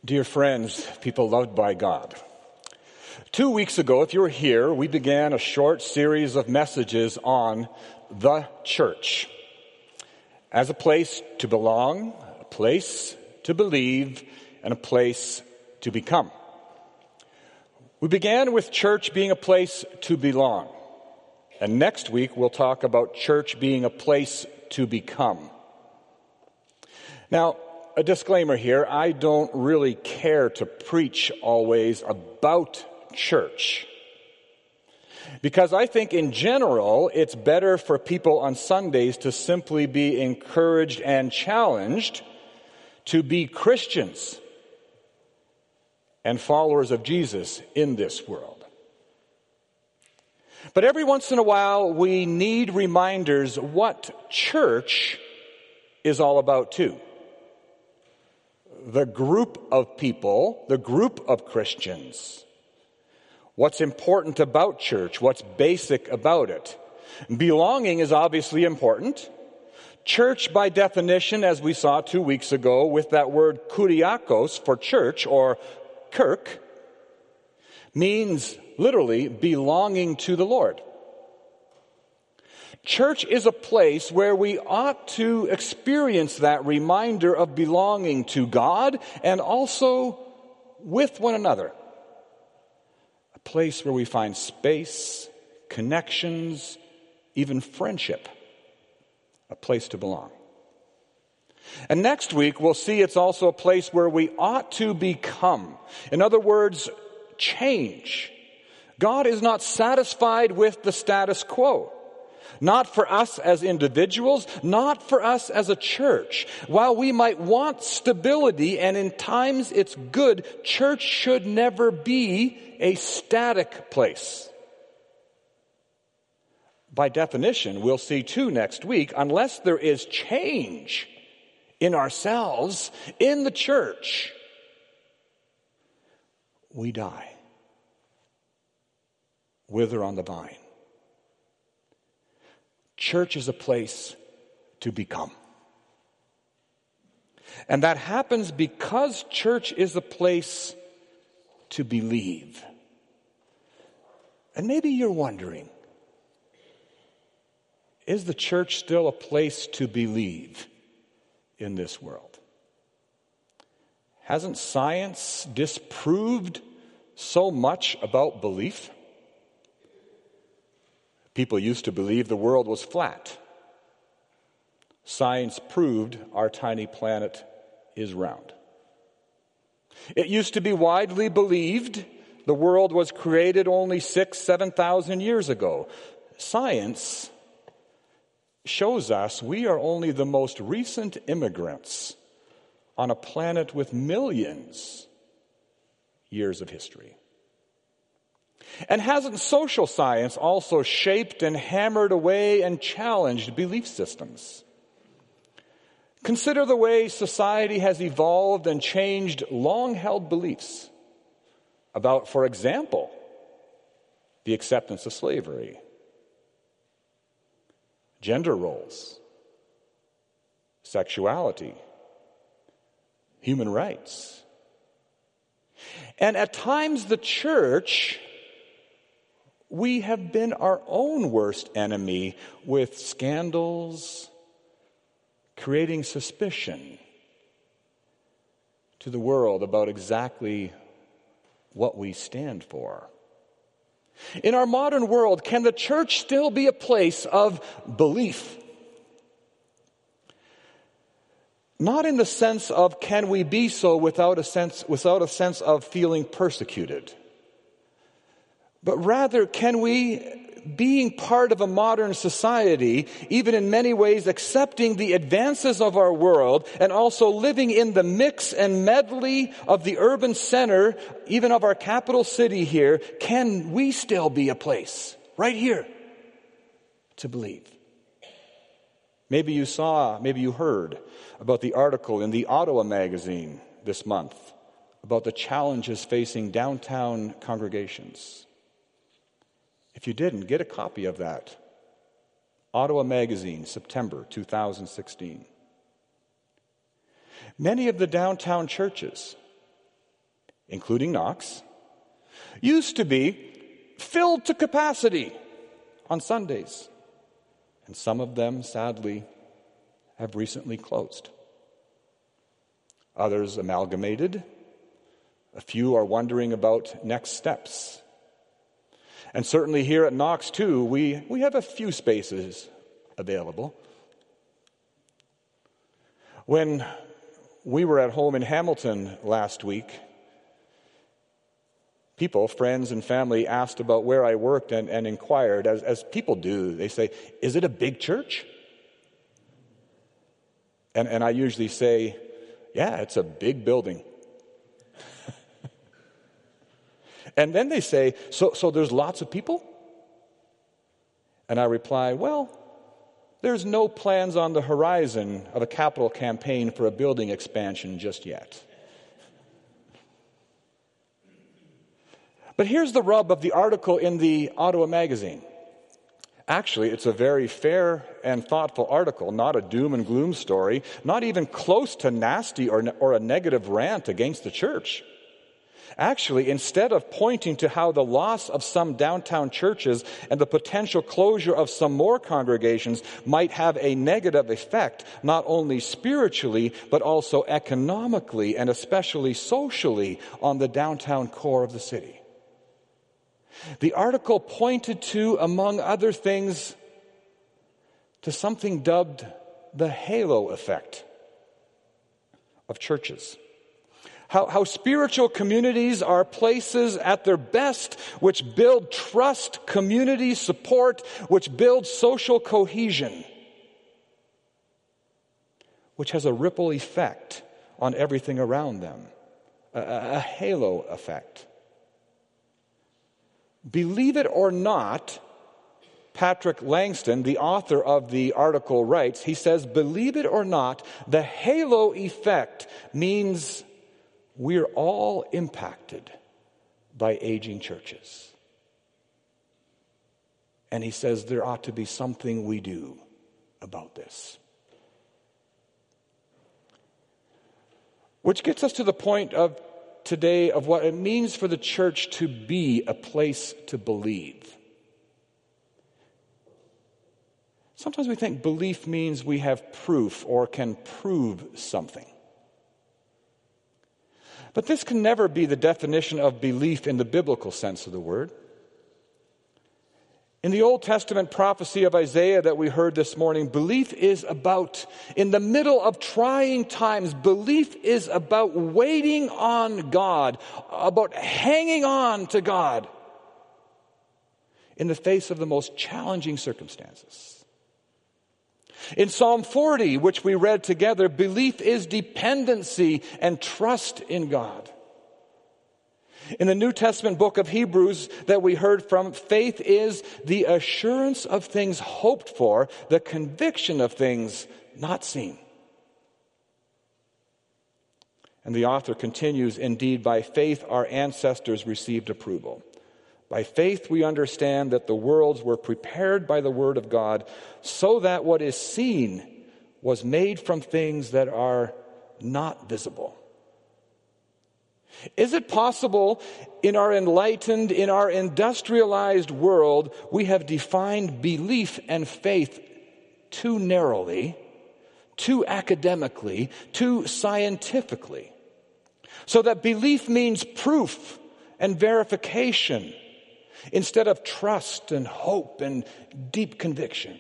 Dear friends, people loved by God, 2 weeks ago, if you were here, we began a short series of messages on the church as a place to belong, a place to believe, and a place to become. We began with church being a place to belong, and next week we'll talk about church being a place to become. Now, a disclaimer here, I don't really care to preach always about church. Because I think in general, it's better for people on Sundays to simply be encouraged and challenged to be Christians and followers of Jesus in this world. But every once in a while, we need reminders what church is all about too. The group of people, the group of Christians. What's important about church? What's basic about it? Belonging is obviously important. Church, by definition, as we saw 2 weeks ago, with that word kuriakos for church or kirk, means literally belonging to the Lord. Church is a place where we ought to experience that reminder of belonging to God and also with one another. A place where we find space, connections, even friendship. A place to belong. And next week we'll see it's also a place where we ought to become. In other words, change. God is not satisfied with the status quo. Not for us as individuals, not for us as a church. While we might want stability, and in times it's good, church should never be a static place. By definition, we'll see too next week, unless there is change in ourselves, in the church, we die. Wither on the vine. Church is a place to become. And that happens because church is a place to believe. And maybe you're wondering, is the church still a place to believe in this world? Hasn't science disproved so much about belief? People used to believe the world was flat. Science proved our tiny planet is round. It used to be widely believed the world was created only 7,000 years ago. Science shows us we are only the most recent immigrants on a planet with millions years of history. And hasn't social science also shaped and hammered away and challenged belief systems? Consider the way society has evolved and changed long-held beliefs about, for example, the acceptance of slavery, gender roles, sexuality, human rights. And at times the church, we have been our own worst enemy with scandals, creating suspicion to the world about exactly what we stand for. In our modern world, can the church still be a place of belief? Not in the sense of can we be so without a sense of feeling persecuted. But rather, can we, being part of a modern society, even in many ways accepting the advances of our world and also living in the mix and medley of the urban center, even of our capital city here, can we still be a place right here to believe? Maybe you heard about the article in the Ottawa magazine this month about the challenges facing downtown congregations. If you didn't, get a copy of that. Ottawa Magazine, September 2016. Many of the downtown churches including Knox, used to be filled to capacity on Sundays. And some of them, sadly, have recently closed. Others amalgamated. A few are wondering about next steps. And certainly here at Knox, too, we have a few spaces available. When we were at home in Hamilton last week, people, friends and family, asked about where I worked and inquired, as people do. They say, "Is it a big church?" And I usually say, "Yeah, it's a big building." And then they say, so there's lots of people? And I reply, well, there's no plans on the horizon of a capital campaign for a building expansion just yet. But here's the rub of the article in the Ottawa Magazine. Actually, it's a very fair and thoughtful article, not a doom and gloom story, not even close to nasty or a negative rant against the church. Actually, instead of pointing to how the loss of some downtown churches and the potential closure of some more congregations might have a negative effect, not only spiritually, but also economically and especially socially on the downtown core of the city. The article pointed to, among other things, to something dubbed the halo effect of churches. How spiritual communities are places at their best which build trust, community support, which build social cohesion, which has a ripple effect on everything around them, a halo effect. Believe it or not, Patrick Langston, the author of the article, writes, he says, believe it or not, the halo effect means we're all impacted by aging churches. And he says there ought to be something we do about this. Which gets us to the point of today of what it means for the church to be a place to believe. Sometimes we think belief means we have proof or can prove something. But this can never be the definition of belief in the biblical sense of the word. In the Old Testament prophecy of Isaiah that we heard this morning, belief is about, in the middle of trying times, belief is about waiting on God, about hanging on to God in the face of the most challenging circumstances. In Psalm 40, which we read together, belief is dependency and trust in God. In the New Testament book of Hebrews that we heard from, faith is the assurance of things hoped for, the conviction of things not seen. And the author continues, indeed, by faith our ancestors received approval. By faith we understand that the worlds were prepared by the word of God, so that what is seen was made from things that are not visible. Is it possible in our enlightened, in our industrialized world, we have defined belief and faith too narrowly, too academically, too scientifically, so that belief means proof and verification instead of trust and hope and deep conviction?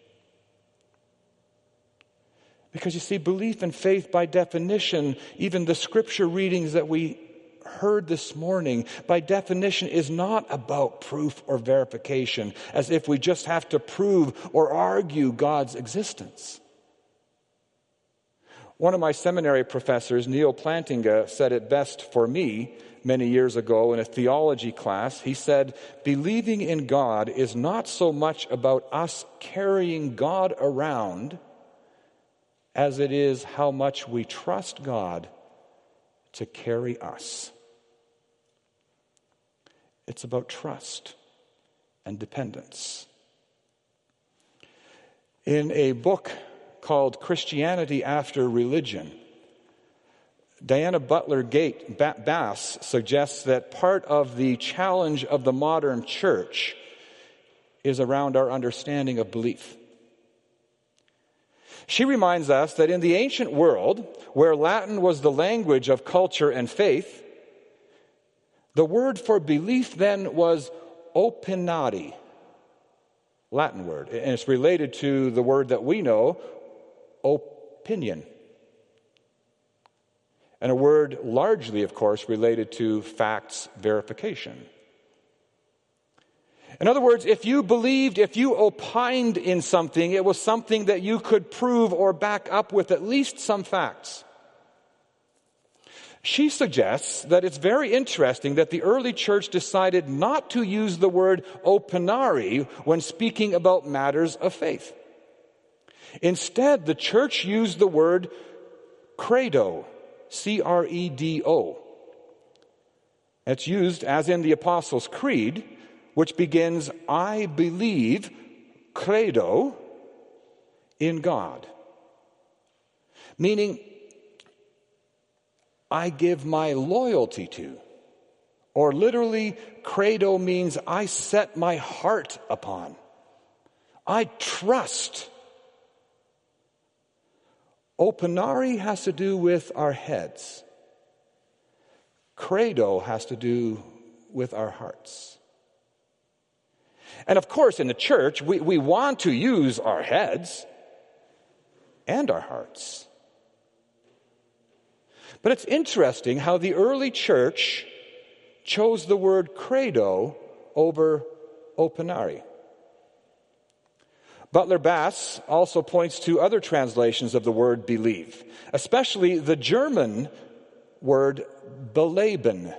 Because you see, belief and faith by definition, even the scripture readings that we heard this morning, by definition is not about proof or verification, as if we just have to prove or argue God's existence. One of my seminary professors, Neil Plantinga, said it best for me many years ago in a theology class. He said, believing in God is not so much about us carrying God around as it is how much we trust God to carry us. It's about trust and dependence. In a book called Christianity After Religion, Diana Butler Bass suggests that part of the challenge of the modern church is around our understanding of belief. She reminds us that in the ancient world, where Latin was the language of culture and faith, the word for belief then was opinari, Latin word, and it's related to the word that we know, opinion. And a word largely, of course, related to facts verification. In other words, if you believed, if you opined in something, it was something that you could prove or back up with at least some facts. She suggests that it's very interesting that the early church decided not to use the word opinari when speaking about matters of faith. Instead, the church used the word credo, C-R-E-D-O. It's used as in the Apostles' Creed, which begins, I believe, credo, in God. Meaning, I give my loyalty to. Or literally, credo means I set my heart upon. I trust. Opinari has to do with our heads. Credo has to do with our hearts. And of course, in the church, we want to use our heads and our hearts. But it's interesting how the early church chose the word credo over opinari. Butler Bass also points to other translations of the word believe, especially the German word beleben.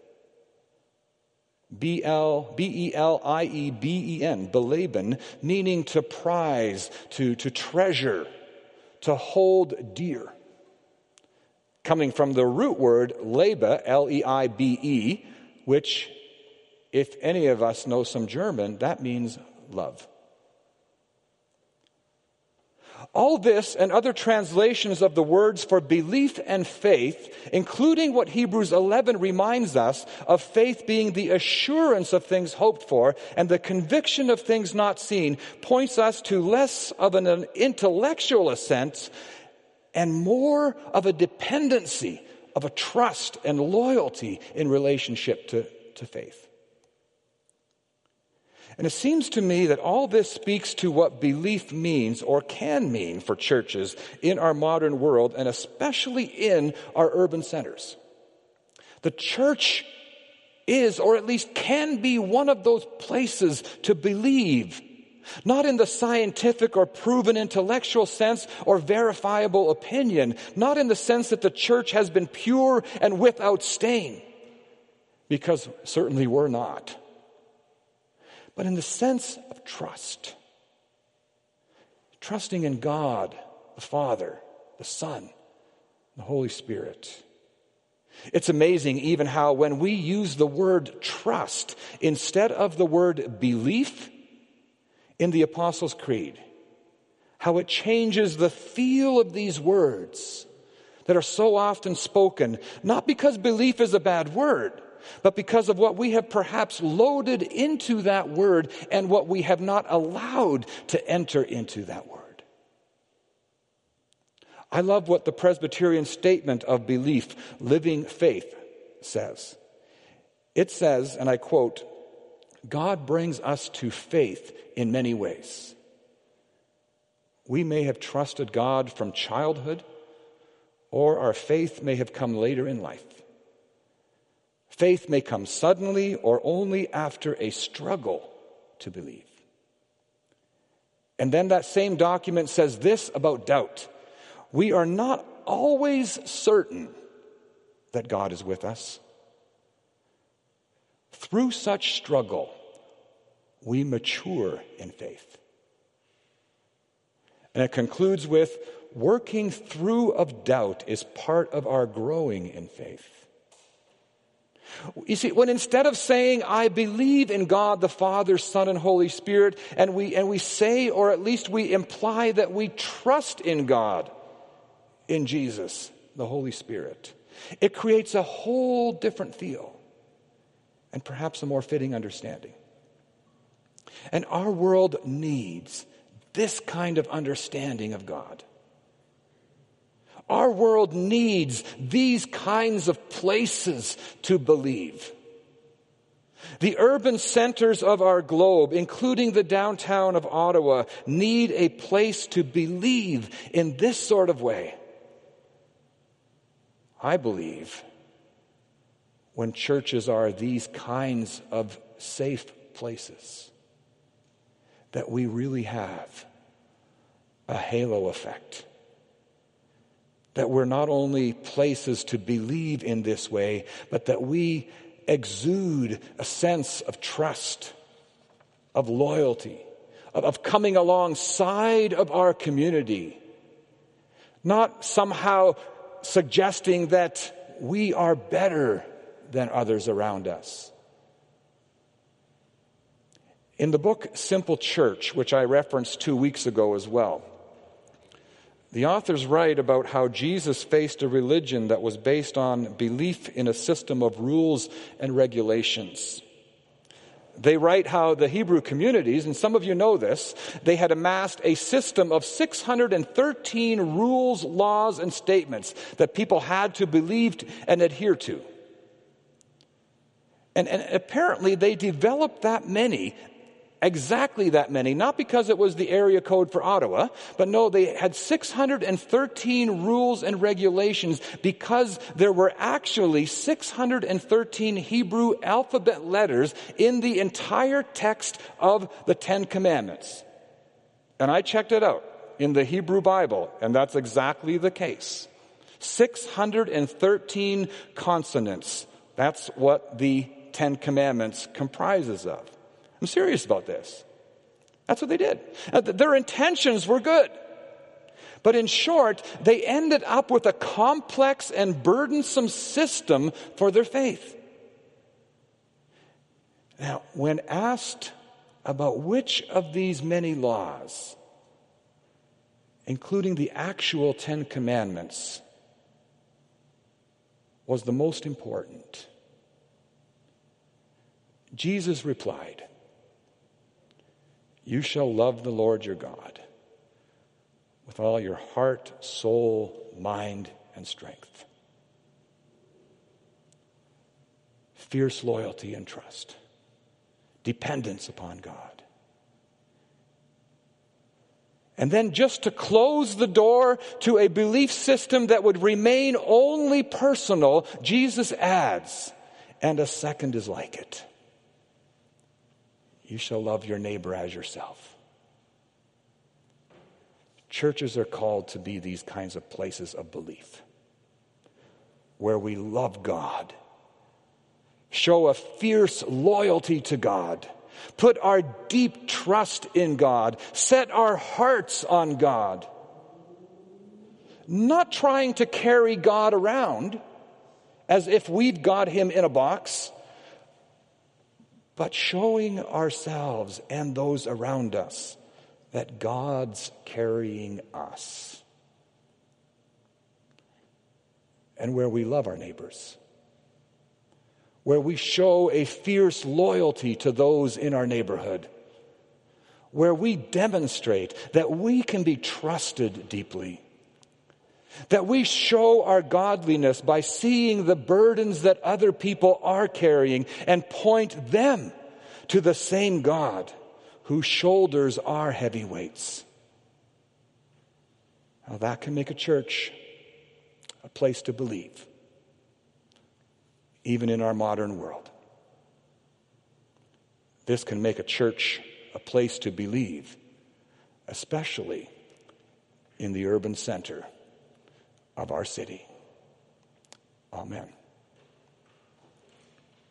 B-E-L-I-E-B-E-N, beleben, meaning to prize, to treasure, to hold dear. Coming from the root word Liebe, L-E-I-B-E, which, if any of us know some German, that means love. All this and other translations of the words for belief and faith, including what Hebrews 11 reminds us of faith being the assurance of things hoped for and the conviction of things not seen, points us to less of an intellectual assent and more of a dependency, of a trust and loyalty in relationship to faith. And it seems to me that all this speaks to what belief means or can mean for churches in our modern world, and especially in our urban centers. The church is, or at least can be, one of those places to believe, not in the scientific or proven intellectual sense or verifiable opinion, not in the sense that the church has been pure and without stain, because certainly we're not. But in the sense of trust. Trusting in God, the Father, the Son, the Holy Spirit. It's amazing even how when we use the word trust instead of the word belief in the Apostles' Creed, how it changes the feel of these words that are so often spoken, not because belief is a bad word, but because of what we have perhaps loaded into that word and what we have not allowed to enter into that word. I love what the Presbyterian Statement of Belief, Living Faith, says. It says, and I quote, God brings us to faith in many ways. We may have trusted God from childhood, or our faith may have come later in life. Faith may come suddenly or only after a struggle to believe. And then that same document says this about doubt. We are not always certain that God is with us. Through such struggle, we mature in faith. And it concludes with, working through of doubt is part of our growing in faith. You see, when instead of saying, I believe in God, the Father, Son, and Holy Spirit, and we say, or at least we imply that we trust in God, in Jesus, the Holy Spirit, it creates a whole different feel and perhaps a more fitting understanding. And our world needs this kind of understanding of God. Our world needs these kinds of places to believe. The urban centers of our globe, including the downtown of Ottawa, need a place to believe in this sort of way. I believe when churches are these kinds of safe places, that we really have a halo effect. That we're not only places to believe in this way, but that we exude a sense of trust, of loyalty, of coming alongside of our community. Not somehow suggesting that we are better than others around us. In the book Simple Church, which I referenced 2 weeks ago as well, the authors write about how Jesus faced a religion that was based on belief in a system of rules and regulations. They write how the Hebrew communities, and some of you know this, they had amassed a system of 613 rules, laws, and statements that people had to believe and adhere to. And apparently they developed that many, exactly that many, not because it was the area code for Ottawa, but no, they had 613 rules and regulations because there were actually 613 Hebrew alphabet letters in the entire text of the Ten Commandments. And I checked it out in the Hebrew Bible, and that's exactly the case. 613 consonants. That's what the Ten Commandments comprises of. I'm serious about this. That's what they did. Their intentions were good. But in short, they ended up with a complex and burdensome system for their faith. Now, when asked about which of these many laws, including the actual Ten Commandments, was the most important, Jesus replied, "You shall love the Lord your God with all your heart, soul, mind, and strength." Fierce loyalty and trust. Dependence upon God. And then just to close the door to a belief system that would remain only personal, Jesus adds, "And a second is like it. You shall love your neighbor as yourself." Churches are called to be these kinds of places of belief, where we love God, show a fierce loyalty to God, put our deep trust in God, set our hearts on God, not trying to carry God around as if we've got him in a box, but showing ourselves and those around us that God's carrying us. And where we love our neighbors, where we show a fierce loyalty to those in our neighborhood, where we demonstrate that we can be trusted deeply, that we show our godliness by seeing the burdens that other people are carrying and point them to the same God who shoulders our heavy weights. Now that can make a church a place to believe, even in our modern world. This can make a church a place to believe, especially in the urban center of our city. Amen.